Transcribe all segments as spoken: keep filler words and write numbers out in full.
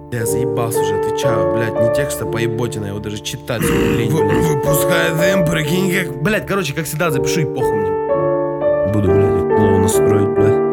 Я заебался уже, отвечаю, блядь, не текста поеботина, его даже читать лень, блядь. Выпускай дым, прикинь, как... Блядь, короче, как всегда, запишу и похуй мне. Буду, блядь, клоуна строить, блядь.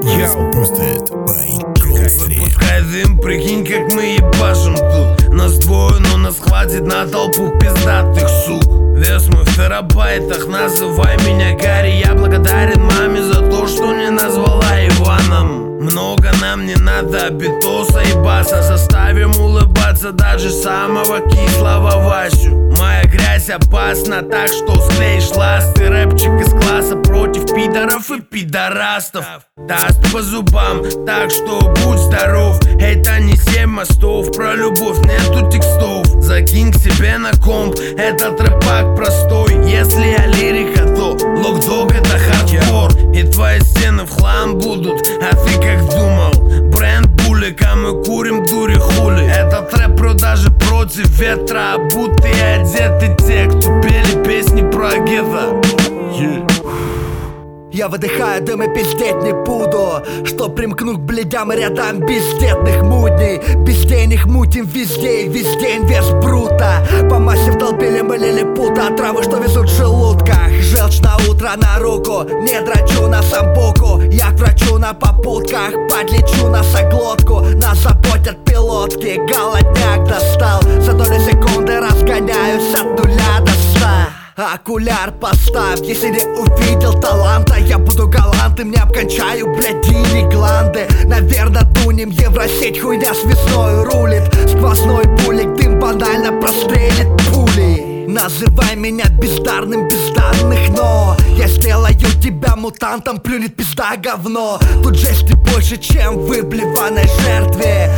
Выпускай дым, прикинь, как мы ебашим тут. Нас двое, но нас хватит на толпу пиздатых сук. Вес мой в терабайтах, называй меня Гарри. Я благодарен маме за то, что не назвала Иваном. Много нам не надо, битоса и баса. Заставим улыбаться даже самого кислого Васю. Моя грязь опасна, так что склеишь ласты. Рэпчик из класса против пидоров и пидорастов. Даст по зубам, так что будь здоров. Это не семь мостов, про любовь нету текстов. Закинь к себе на комп, этот рэпак простой. Если я лирика, то локдог это хардкор. И твои стены в хлам будут, а ты как думал? Бренд булика, мы курим дури хули. Этот рэп продажи против ветра, а будто и одеты те, кто пели песни про гетто. yeah. Я выдыхаю дым и пиздеть не буду, что примкну к бледям и рядам бездетных мудней. Без денег мутим везде и весь день вес брута. По массе в толпе мы лилипута, травы, что везут в желудках. Желчь на утро на руку, не драчу на самбуку. Я к врачу на попутках, подлечу носоглотку. Нас заботят пилотки, голодняк достал. За доли секунды разгоняюсь от нуля до ста. Окуляр поставь, если не увидел таланта. Я буду галантным, не обкончаю, блядь, дини гланды. Наверно, тунем, евросеть, хуйня с весной рулит. Сквозной пулик, дым банально прострелит пули. Называй меня бездарным, бездарных, но я сделаю тебя мутантом, плюнет пизда говно. Тут жести больше, чем в выблеванной жертве.